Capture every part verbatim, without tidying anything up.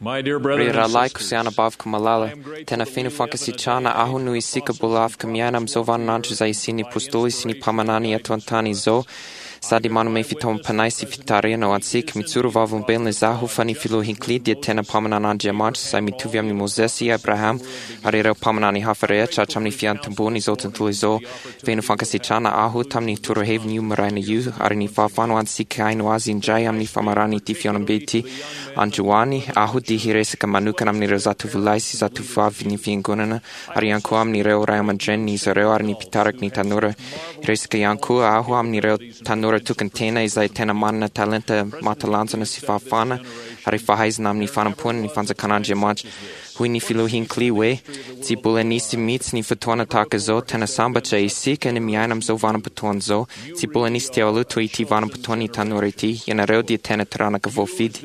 My dear brethren Rira and lai sisters, kusiana bav kumalala. Tena finu fankasichana ahu nui sika bulav kamianam zovan nanchu zaisini pustuli sini pamanani atwantani zo. Sadi manu me fitom panaisi fitareno ansik mitsuru vavum ben lezahu fani filo hinklidia tena pamanana diamant sai mituviam ni Mosesi Abraham arira pamanani hafarecha chamni fiantambuni zotantulizo venu fankasichana ahu tamni turohev ni umaraina yu arini fafano ansik ainu azin jayam ni famarani tifionam beti anjuani ahu di hiresika manukanam ni rezatu vulaisi zatu vav ni fiengunana arianku am ni reo rayaman jen ni zareo arini pitarak ni tanura hiresika yanku ahu am ni reo tanura tukantena izai tena manna talenta matalanzana sifafana hari fahais nam ni fanampun ni fanza kananje mach hui ni filo hinkli we ti bule nisi mits ni fatwana takazo tena samba cha isika ni mianam zo vana patuanzo ti bule nisi te alutu iti vana patuani tanuriti yana reo di tena tarana kavofid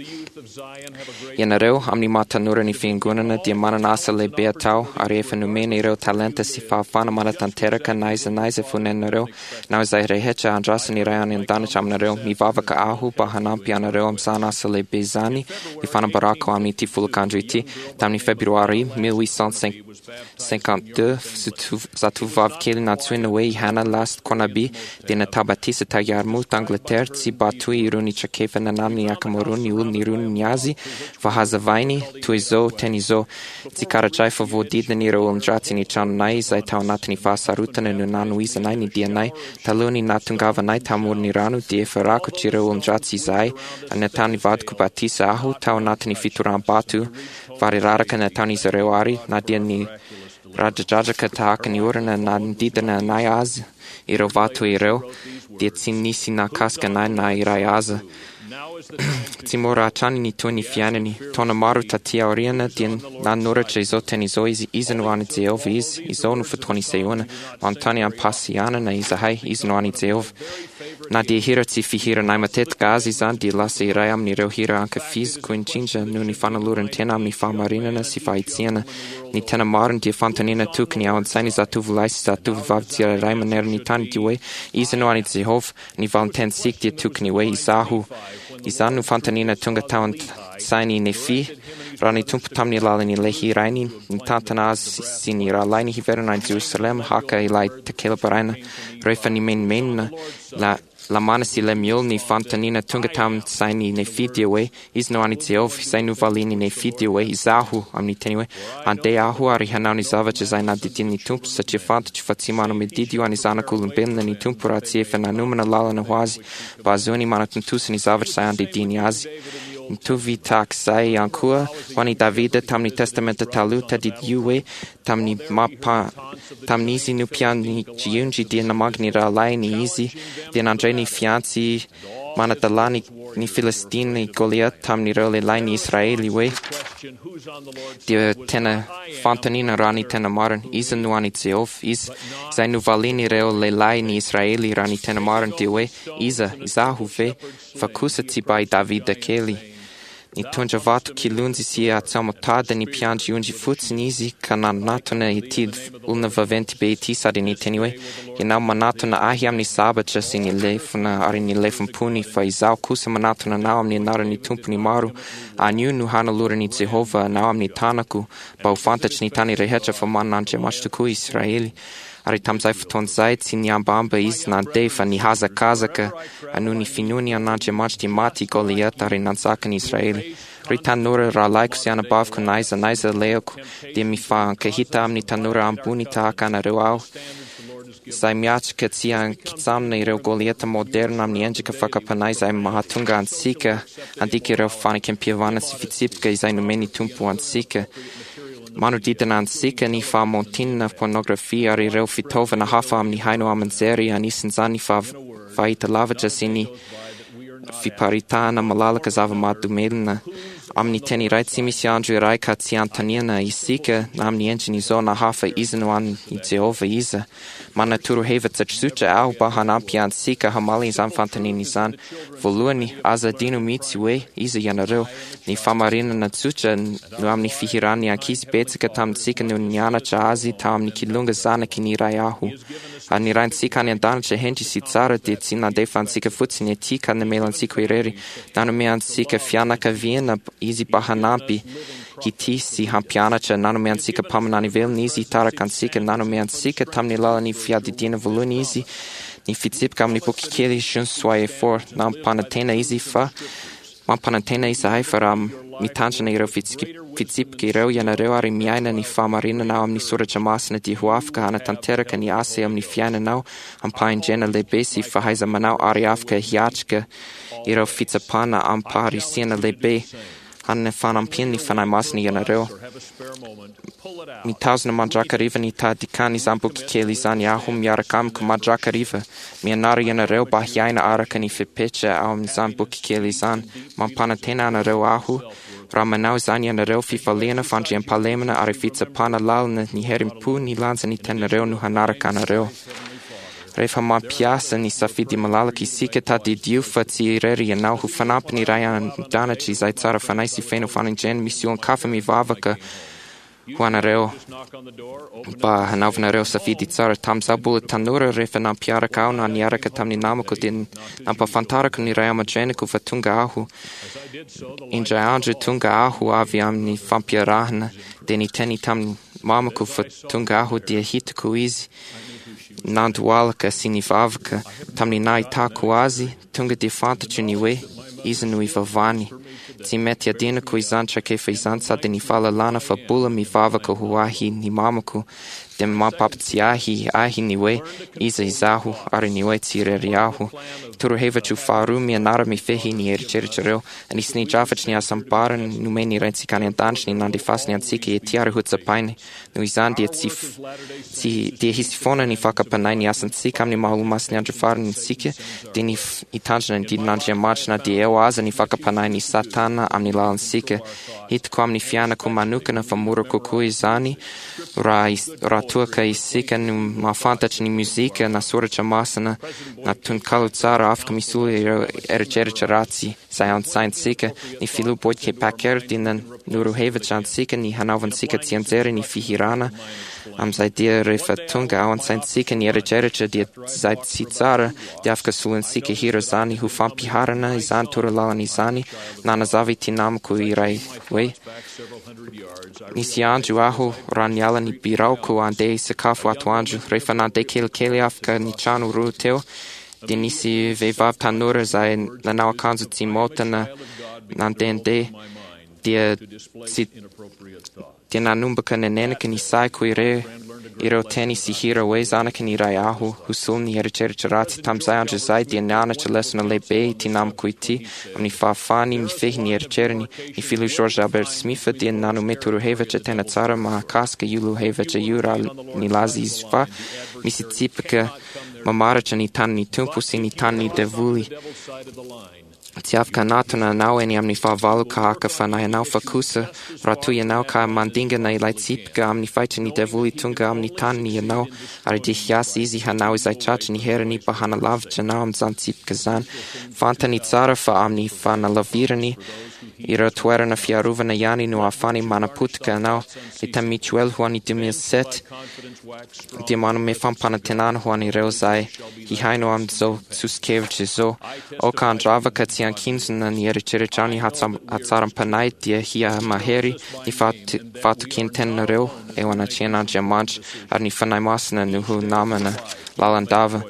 yana reo amni matanura ni fingunana di mana nasa le beatau arefa numene reo talenta sifafana mana tanteraka naisa naisa funen reo na zai rehecha andrasa ni rayan indana chamna reo mi vava ka ahu bahanam piana reo amsana sale bezani ni fana barako amni ti fulkandriti tamni Februari mille huit cent cinquante-deux zatu vav keli na twina wei hana last konabi dina tabatisa tayarmut Angleterre ti batu iruni chakefa na namni akamoruni ul niruni nyazi vahazavaini tuizo tenizo ti karachai favodida ni ro undrati ni chanai zai taunatni fasarutana nunanu izanai ni dianai taluni natungava nai tamur niranu di efarako chiro undrati zai anatani vadku batisa ahu taunatni fituran batu variraraka na tani zarewari na diani rajajaka taaka ni urana na didana nayaz irovatu ireo dietsinisi na kaska na na irayaza Timora chani ni tuni fianani tona maru tatia oriana dien na nura chezo tenizo izi izanuani zeov iz izonu fatoni seuna montani an pasiana na izahai izanuani zeov na di hira ti fihira na matet gazi zan di lasa irayam ni reo hira anka fiz kuin chinja nuni fanaluran tena mi fa marina na si faitiana ni tena maran di fantanina tukni awan sani zatu vlaisi zatu vavtira raima ner ni tani diwe izanuani zeov ni valenten sik di tukni we izahu Izanu fantanina tunga tawan saini nefi rani tumpu tamni lalani lehi raini tantanaz sini ralaini hiverna in Jerusalem haka ilai tekela paraina refani men men la la manasi le miol ni fantanina tunga tam saini nefi diwe isno anitzeov sainu valini nefi diwe izahu amni teniwe ante ahu ari hanani zavache zaina ditini tumpu sache fanta ci fatimano medidio anizana kulun benna ni tumpu razie fena numana lala na huazi bazuni manatuntusi ni zavache sayandi diniazi tu vitak sai ankua wani Davida tamni testamenta taluta di yue tamni mapa tamnisi nu piani giungi di namagni ralai ni izi di andreni fianzi manatalani ni Filistini Goliath tamni role lai ni Israeli we di tena fantanina rani tena maran izanu ani zeov iz zainu valini reo le lai ni Israeli rani tena maran di we iza izahu ve fakusati bai Davida keli ni tunja vatu kilunzi si atsamotada ni piangi unji futsinizi kana natona itid ulna vaventi beiti sadi ni teniwe ina manatona ahiam ni sabacha sini lefuna ari ni lefun puni fa izau kusa manatona naam ni nara ni tumpu ni maru anyu nu hana lura ni Jehova naam ni tanaku bau fantach ni tani rehecha fa mananje mashtuku Israeli Ari tamzai futon zait sinyam bamba iz na defa ni haza kazaka anu ni finuni ananje machti mati Goliath ari nansaka ni Israeli. Ritan nura ralai kusiana bav kunaiza naiza leoku di mi fa kahita amni tanura ambuni taaka na reuau. Zai miach ka tsian kitsam na ireo Goliath moderna amni enjika fakapanai zai mahatunga ansika andiki reo fani kempiavana sifitsipka izai numeni tumpu ansika. Manu ditana ansika ni fa montina pornografia ari reo fitova na hafa amni haino amanzeri anisinzani fa vaita lavaja sini fi paritana malala kazava matu melna amni teni right simisi andri rai katsiantaniana isika amni engini zona hafa izanuan i Jehova iza mana turu heva tsatsucha au bahana pian sika hamali zan fantanini zan voluani aza dinu mitsiwe iza yanareo ni famarina na tsucha nu amni fihirani akis betsika tam sika nu nyana chazi tam ni kilunga zana kini rayahu ani rain sika ni andana che henji si tsara de tsina defan sika futsi ne tika ne melan sika ireri nanu me an sika fiana ka viena easy bahanampi hiti si hampiana cha nano me ansika pamanani vel nisi tarakan sika nano me ansika tamni lala ni fiadi dina volun easy ni fitsip kam ni pokikeli shun swaye for nam panatena easy fa man panatena isa haifaram mitanchana iro fitsip fitsip ke reu yana reu ari miaina ni fa marina nau am ni sura chamasna di huafka hana tantera ka ni ase am ni fiana nau am pain jena le besi fa haiza manau ari afka hiachka iro fitsapana am pari siena le be hanne fanam pin ni fanai masni yana reu mi tausna madraka riva ni ta dikani zambu kikeli zan yahum yarakam ku madraka riva mi anara yana reu bahyaina araka ni fipecha am zambu kikeli zan man panatena na reu ahu Ramanau zanya na reu fifalena fanjian palemana arifitsa pana lalna ni herimpu ni lanza ni ten reu nu hanaraka na reu. Refa ma piasa ni safidi malala ki sike ta di diu fatsi reri nau hu fanap ni rayan dana chi zai tsara fanaisi feno fanin gen mission kafa mi vavaka Juana reo ba hanavna reo safidi tsara tam zabula tanura refa na piara kao na niaraka tam ni namako din nampa fantaraka ni rayama jeniku fatunga ahu inja anje tunga ahu aviam ni fampiarahna deni teni tam mamaku fatunga ahu dia hitaku izi nandualaka sinivavaka tam ni nai taku azi tunga di fantachu ni we izanu ivavani Timetia dina ku izancha ke faizan sa de ni fala lana fa bula mi fava ko huahi ni mamaku de ma paptiahi ahi ni we iza izahu ari ni we tire riahu turu heva chu faru mi anara mi fehi ni er cherchereo ani sni jafach ni asamparan nu meni renzi kani antanch ni nandi fas ni ansiki e tiare hutza paine nu izan di etsi si di hisifona ni faka panai ni asan sikam ni maulumas ni anjafar ni sike di ni itanjna di nanjia machna di ewaza ni faka panai ni satan amni lalan sike hit kwam ni fiana ku manuka na famuro kuku izani ra ra tuaka isika nu mafantach ni muzika na sura chamasana na tun kalu tsara afka misuli er chercharazi sayan sain sika ni filu boitke paker dinan nuru heva chan sika ni hanavan sika tsianzere ni fihirana am sai dia refatunga awan sain sika ni er chercha dia sait tsara dia afka sulen sika hirozani hu fampiharana izan turalalan izani nana zaviti nam ku irai we Nisi anju ahu ranyala ni birauku ande sakafu atu anju refana de kel keliafka ni chanu ruteo de nisi vevav tanura zai na nawa kanzu timota na nandende dia si dia na numbaka neneneka ni sai kui re iro teni si hira we zanaka ni rai ahu husul ni ericher charati tam zai anju zai dia nana chalesuna lebe ti nam kuiti amni fa fani mi fehi ni ericherni ni filu George Albert Smitha dia nanu meturu hevacha tena tsara ma kaska yulu hevacha yura ni lazi izfa misi tsipaka mamaracha ni tan ni tumpusi ni tan ni devuli Tiafka natuna nau eni amni fa valu ka akafa na nau fa kusa ratu ya nau ka mandinga na ilai tsipka amni faicha ni devuli tunga amni tan ni ya nau ari di hias izi ha nau izai chacha ni hera ni pa hana lavcha nau am zan tsipka zan fanta ni tsara fa amni fa na lavira ni ira tuera na fiaruva na yani nu afani mana putka nau lita michuel huani dumia set di manu me fan panatenan huani reuzai hi haino am zo suskevich zo oka andrava katsian kinsun na nieri chirichani hatsaram panai dia hia maheri ni fatu kinten na reu ewana chena jamanch ar ni fanai masna nuhu namana lalandava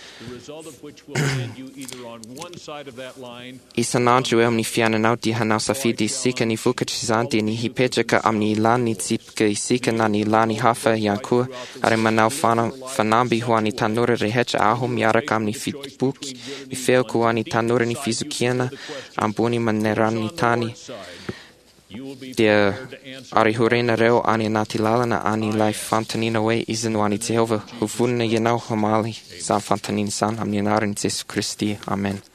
Isananju em ni fiana nau di hanau safidi sika ni fuka chizanti ni hipejaka am ni ilan ni tsipka isika na ni ilan ni hafa yankua are manau fanambi huani tanura rehecha ahum yarakam ni fitbuki ni feo kuani tanura ni fizukiana ambuni maneran ni tani dia ari hurena reo ani natilalana ani life fantanina we izin wani Jehova huvunna yenau hamali san fantanin san am yenarin Jesu Christi amen